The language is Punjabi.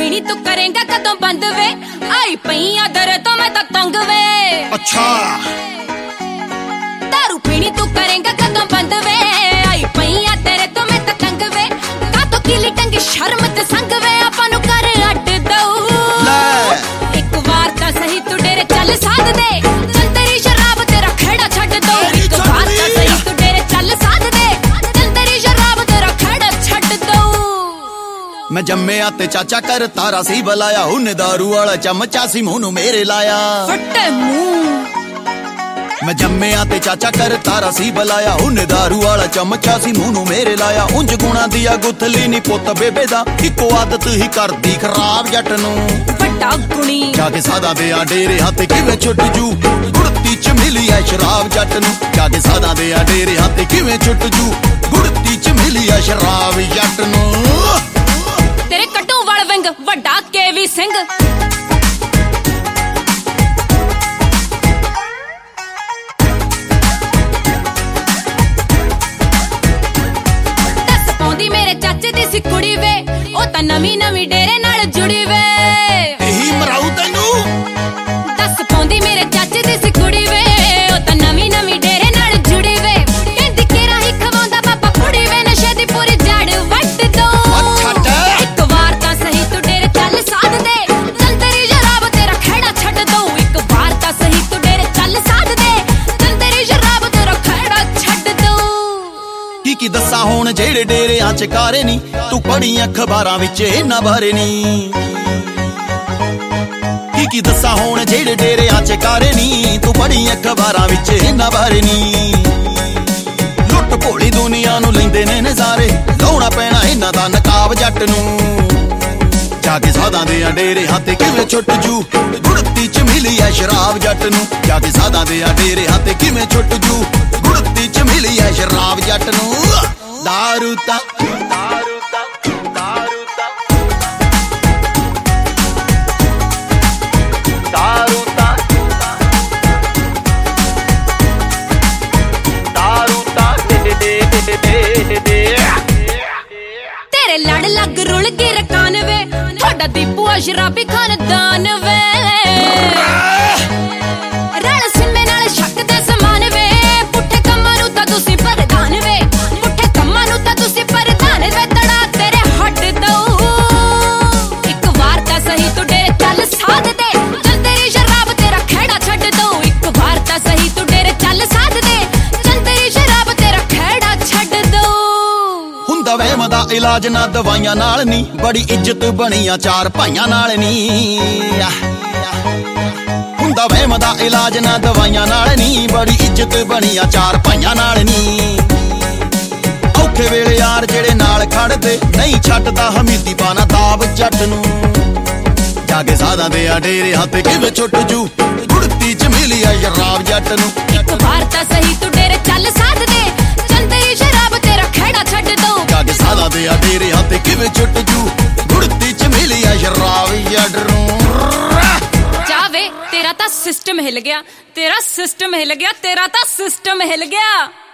ਪੀਣੀ ਤੂੰ ਕਰੇਂਗਾ ਕਦੋਂ ਬੰਦ ਵੇ ਆਈ ਪਈਆਂ ਦਰ ਤੋਂ ਮੈਂ ਤਾਂ ਤੰਗ ਵੇ ਅੱਛਾ दारू ਪੀਣੀ ਤੂੰ ਕਰੇਂਗਾ ਕਦੋਂ ਬੰਦ ਵੇ ਆਈ ਪਈਆਂ ਤੇਰੇ ਤੋਂ ਮੈਂ ਤਾਂ ਤੰਗ ਵੇ ਕਾਤੋਂ ਕਿਲੀ ਟੰਗੀ ਸ਼ਰਮ ਤੇ ਸੰਗ ਵੇ ਆਪਾਂ ਨੂੰ ਕਰ ਅੱਡ ਦਊ ਲੈ ਇੱਕ ਵਾਰ ਤਾਂ ਸਹੀ ਤੂੰ ਡੇਰੇ ਚੱਲ ਸਾਧ ਦੇ ਚੱਲ ਤੇਰੀ ਸ਼ਰਾਬ ਤੇਰਾ ਖੇੜਾ ਛੱਡ ਦਊ ਇੱਕ ਵਾਰ ਤਾਂ ਸਹੀ ਤੂੰ ਡੇਰੇ ਚੱਲ ਸਾਧ ਦੇ ਚੱਲ ਤੇਰੀ ਸ਼ਰਾਬ ਤੇਰਾ ਖੇੜਾ ਛੱਡ ਦਊ ਮੈਂ ਜੰਮਿਆ ਤੇ ਚਾਚਾ ਕਰ ਤਾਰਾ ਸੀ ਬੁਲਾਇਆ ਉਹਨੇ ਦਾਰੂ ਵਾਲਾ ਚਮਚਾ ਸੀ ਮੂੰਹ ਨੂੰ ਮੇਰੇ ਲਾਇਆ ਫੱਟੇ ਮੂੰਹ ਮੈਂ ਜੰਮਿਆ ਤੇ ਚਾਚਾ ਕਰ ਤਾਰਾ ਸੀ ਬੁਲਾਇਆ ਉਹਨੇ ਦਾਰੂ ਵਾਲਾ ਚਮਚਾ ਸੀ ਮੂੰਹ ਨੂੰ ਮੇਰੇ ਲਾਇਆ ਉਂਝ ਗੁਣਾ ਦੀ ਆ ਗੁੱਥਲੀ ਨੀ ਪੁੱਤ ਬੇਬੇ ਦਾ ਇੱਕੋ ਆਦਤ ਹੀ ਕਰਦੀ ਖਰਾਬ ਜੱਟ ਨੂੰ ਵੱਡਾ ਗੁਣੀ ਜਾ ਕੇ ਸਾਦਾ ਦੇ ਆ ਡੇਰੇ ਹੱਥ ਕਿਵੇਂ ਛੁੱਟ ਜੂ ਗੁੜਤੀ ਚ ਮਿਲੀ ਐ ਸ਼ਰਾਬ ਜੱਟ ਨੂੰ ਜਾ ਕੇ ਸਾਦਾ ਦੇ ਆ ਡੇਰੇ ਹੱਥ ਕਿਵੇਂ ਛੁੱਟ ਜੂ ਗੁੜਤੀ ਚ ਮਿਲੀ ਐ ਸ਼ਰਾਬ ਜੱਟ ਨੂੰ ਤੇਰੇ ਕੱਟੂ ਵਾਲ ਵਿੰਗ ਵੱਡਾ ਕੇਵੀ ਸਿੰਘ ਦੱਸ ਪਾਉਂਦੀ ਮੇਰੇ ਚਾਚੇ ਦੀ ਸੀ ਕੁੜੀ ਵੇ ਉਹ ਤਾਂ ਨਵੀਂ ਨਵੀਂ ਡੇਰੇ ਨਾਲ ਜੁੜੀ ਵੇ ਇਹੀ ਮਰਾਉ ਤੈਨੂੰ ਦੱਸ ਪਾਉਂਦੀ ਮੇਰੇ ਚਾਚੇ ਦੀ ਸੀ ਕੁੜੀ ਵੇ ਉਹ ਤਾਂ ਨਵੀਂ ਨਵੀਂ ਡੇਰੇ ਨਾਲ ਜੁੜੀ ਵੇ ਕਹਿੰਦੀ ਕਿਹੜਾ ਹੀ ਖਵਾਉਂਦਾ ਬਾਬਾ ਕੁੜੀ ਵੇ ਨਸ਼ੇ ਦੀ ਪੂਰੀ ਜੜ ਵੱਟ ਦੋ ਇੱਕ ਵਾਰ ਤਾਂ ਸਹੀ ਤੂੰ ਡੇਰੇ ਚੱਲ ਸਾਧ ਦੇ ਚੱਲ ਤੇਰੀ ਸ਼ਰਾਬ ਤੇਰਾ ਖੇੜਾ ਛੱਡ ਦਊ ਇੱਕ ਵਾਰ ਤਾਂ ਸਹੀ ਤੂੰ ਡੇਰੇ ਚੱਲ ਸਾਧ ਦੇ ਚੱਲ ਤੇਰੀ ਸ਼ਰਾਬ ਤੇਰਾ ਖੇੜਾ ਛੱਡ ਦਊ ਕੀ ਦੱਸਾਂ ਹੁਣ ਜਿਹੜੇ ਡੇਰਿਆਂ ਚ ਕਾਰੇ ਨੀ ਤੂੰ ਪੜ੍ਹੀ ਅਖਬਾਰਾਂ ਵਿੱਚ ਇਹਨਾਂ ਬਾਰੇ ਨੀ ਕੀ ਦੱਸਾਂ ਹੁਣ ਜਿਹੜੇ ਡੇਰਿਆਂ ਚ ਕਾਰੇ ਨੀ ਤੂੰ ਪੜ੍ਹੀ ਅਖਬਾਰਾਂ ਵਿੱਚ ਇਹਨਾਂ ਬਾਰੇ ਨੀ ਲੁੱਟ ਭੋਲੀ ਦੁਨੀਆ ਨੂੰ ਲੈਂਦੇ ਨੇ ਨਜ਼ਾਰੇ ਲਾਉਣਾ ਪੈਣਾ ਇਹਨਾਂ ਦਾ ਨਕਾਬ ਜੱਟ ਨੂੰ ਜਾ ਕੇ ਸਾਦਾਂ ਦੇ ਆ ਡੇਰੇ ਹੱਥ ਕਿਵੇਂ ਛੁੱਟ ਜੂ ਗੁੜਤੀ ਚ ਮਿਲੀ ਐ ਸ਼ਰਾਬ ਜੱਟ ਨੂੰ ਜਾ ਕੇ ਸਾਦਾਂ ਦੇ ਆ ਡੇਰੇ ਹੱਥ ਕਿਵੇਂ ਛੁੱਟ ਜੂ ਗੁੜਤੀ ਚ ਮਿਲੀ ਐ ਸ਼ਰਾਬ ਜੱਟ ਨੂੰ ਦਾਰੂ ਤਾਂ ਤੇਰੇ ਲੜ ਲੱਗ ਰੁਲ ਕੇ ਰਕਾਨ ਵੇ ਤੁਹਾਡਾ ਦੀਪੂ ਆ ਸ਼ਰਾਬੀ ਖਾਨਦਾਨ ਵੇ ਰਲ ਸਿੰਮੇ ਨਾਲ ਸ਼ੱਕ ਦੇ ਸਮਾਨ ਵੇ ਪੁੱਠੇ ਕੰਮਾਂ ਨੂੰ ਤਾਂ ਤੁਸੀਂ ਪ੍ਰਧਾਨ ਵੇ ਪੁੱਠੇ ਕੰਮਾਂ ਨੂੰ ਤਾਂ ਤੁਸੀਂ ਪ੍ਰਧਾਨ ਵੇ ਤੜਾ ਤੇਰੇ ਹੱਡ ਦਊ ਇੱਕ ਵਾਰ ਤਾਂ ਸਹੀ ਤੂੰ ਡੇਰੇ ਚੱਲ ਸਾਧ ਦੇ ਚੱਲ ਤੇਰੀ ਸ਼ਰਾਬ ਤੇਰਾ ਖੇੜਾ ਛੱਡ ਦਊ ਇੱਕ ਵਾਰ ਤਾਂ ਸਹੀ ਤੂੰ ਡੇਰੇ ਚੱਲ ਸਾਧ ਦੇ ਚੱਲ ਤੇਰੀ ਸ਼ਰਾਬ ਤੇਰਾ ਖੇੜਾ ਛੱਡ ਦਊ ਹੁੰਦਾ ਵਹਿਮ ਦਾ ਇਲਾਜ ਨਾ ਦਵਾਈਆਂ ਨਾਲ ਨੀ ਬੜੀ ਇੱਜ਼ਤ ਬਣੀਆਂ ਚਾਰ ਭਾਈਆਂ ਨਾਲ ਨੀ ਹੁੰਦਾ ਵਹਿਮ ਦਾ ਇਲਾਜ ਨਾ ਦਵਾਈਆਂ ਨਾਲ ਨੀ ਬੜੀ ਇੱਜ਼ਤ ਬਣੀਆਂ ਚਾਰ ਭਾਈਆਂ ਨਾਲ ਨੀ ਔਖੇ ਵੇਲੇ ਯਾਰ ਜਿਹੜੇ ਨਾਲ ਖੜਦੇ ਨਹੀਂ ਛੱਡਦਾ ਹਮੀਦੀ ਪਾਣਾ ਦਾਬ ਜੱਟ ਨੂੰ ਜਾ ਕੇ ਸਾਦਾਂ ਦੇ ਆ ਡੇਰੇ ਹੱਥ ਕਿਵੇਂ ਛੁੱਟ ਜੂ ਗੁੜਤੀ ਚ ਮਿਲੀ ਆ ਸ਼ਰਾਬ ਜੱਟ ਨੂੰ ਇੱਕ ਵਾਰ ਤਾਂ ਸਹੀ ਤੂੰ ਡੇਰੇ ਚੱਲ ਸਾਧ ਦੇ ਚੱਲ ਤੇਰੀ ਸ਼ਰਾਬ ਤੇਰਾ ਖੇੜਾ ਛੱਡ ਦਊ ਜਾ ਕੇ ਸਾਦਾਂ ਦੇ ਆ ਡੇਰੇ ਹੱਥ ਕਿਵੇਂ ਛੁੱਟ ਜੂ ਗੁੜਤੀ ਚ ਮਿਲੀ ਆ ਸ਼ਰਾਬ ਜੱਟ ਨੂੰ ਜਾਵੇ ਤੇਰਾ ਤਾਂ ਸਿਸਟਮ ਹਿੱਲ ਗਿਆ ਤੇਰਾ ਸਿਸਟਮ ਹਿੱਲ ਗਿਆ ਤੇਰਾ ਤਾਂ ਸਿਸਟਮ ਹਿੱਲ ਗਿਆ